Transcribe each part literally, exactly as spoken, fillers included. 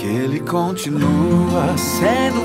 Ele continua sendo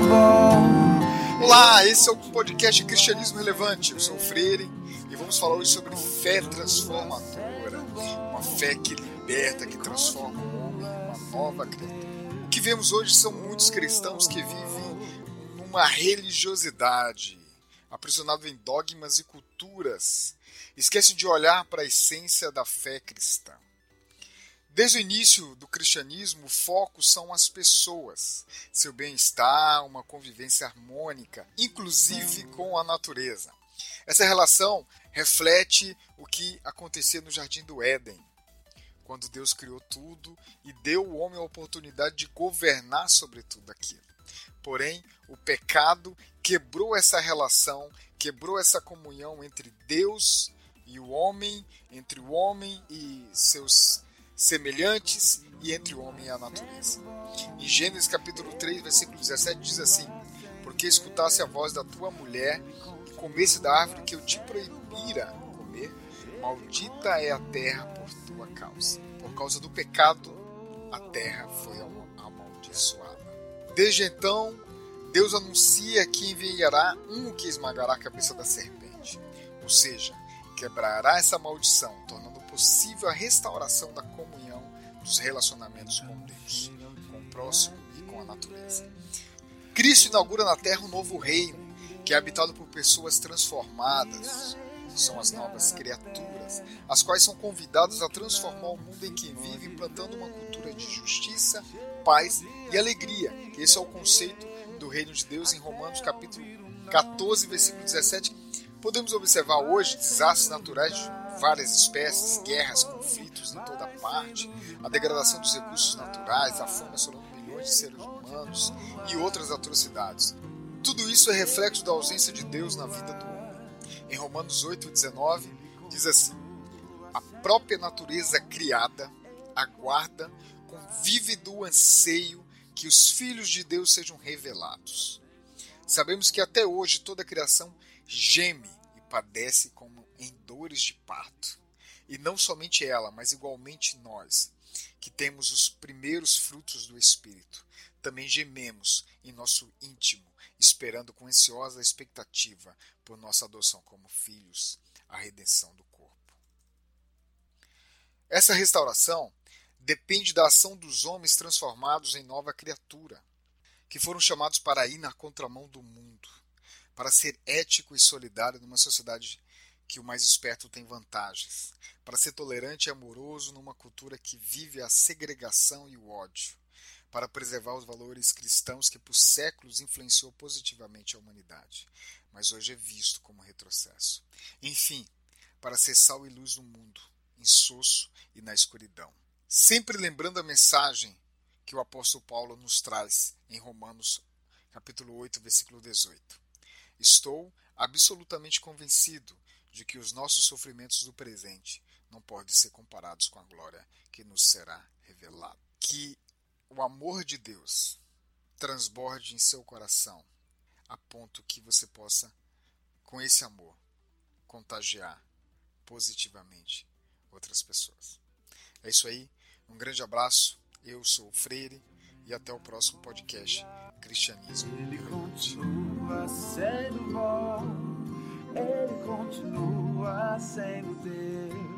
bom. Olá, esse é o podcast Cristianismo Relevante. Eu sou o Freire e vamos falar hoje sobre fé transformadora. Uma fé que liberta, que transforma o homem em uma nova criatura. O que vemos hoje são muitos cristãos que vivem numa religiosidade, aprisionados em dogmas e culturas. Esquecem de olhar para a essência da fé cristã. Desde o início do cristianismo, o foco são as pessoas, seu bem-estar, uma convivência harmônica, inclusive com a natureza. Essa relação reflete o que acontecia no Jardim do Éden, quando Deus criou tudo e deu ao homem a oportunidade de governar sobre tudo aquilo. Porém, o pecado quebrou essa relação, quebrou essa comunhão entre Deus e o homem, entre o homem e seus semelhantes e entre o homem e a natureza. Em Gênesis capítulo três, versículo dezessete diz assim: porque escutasse a voz da tua mulher e comesse da árvore que eu te proibira comer, maldita é a terra por tua causa. Por causa do pecado, a terra foi amaldiçoada. Desde então, Deus anuncia que enviará um que esmagará a cabeça da serpente, ou seja, quebrará essa maldição, tornando possível a restauração da comunhão dos relacionamentos com Deus, com o próximo e com a natureza. Cristo inaugura na Terra um novo reino, que é habitado por pessoas transformadas. São as novas criaturas, as quais são convidadas a transformar o mundo em que vivem, implantando uma cultura de justiça, paz e alegria. Esse é o conceito do reino de Deus em Romanos capítulo catorze, versículo dezessete. Podemos observar hoje desastres naturais de várias espécies, guerras, conflitos em toda parte, a degradação dos recursos naturais, a fome assolando milhões de seres humanos e outras atrocidades. Tudo isso é reflexo da ausência de Deus na vida do homem. Em Romanos oito, dezenove, diz assim: a própria natureza criada aguarda com vívido anseio que os filhos de Deus sejam revelados. Sabemos que até hoje toda a criação geme e padece como em dores de parto. E não somente ela, mas igualmente nós, que temos os primeiros frutos do Espírito, também gememos em nosso íntimo, esperando com ansiosa expectativa por nossa adoção como filhos, a redenção do corpo. Essa restauração depende da ação dos homens transformados em nova criatura, que foram chamados para ir na contramão do mundo, para ser ético e solidário numa sociedade que o mais esperto tem vantagens, para ser tolerante e amoroso numa cultura que vive a segregação e o ódio, para preservar os valores cristãos que por séculos influenciou positivamente a humanidade, mas hoje é visto como retrocesso. Enfim, para ser sal e luz no mundo, insosso e na escuridão. Sempre lembrando a mensagem que o apóstolo Paulo nos traz em Romanos capítulo oito, versículo dezoito. Estou absolutamente convencido de que os nossos sofrimentos do presente não podem ser comparados com a glória que nos será revelada. Que o amor de Deus transborde em seu coração, a ponto que você possa, com esse amor, contagiar positivamente outras pessoas. É isso aí, um grande abraço, eu sou o Freire e até o próximo podcast Cristianismo Relevante. Continua sendo bom, Ele continua sendo Deus.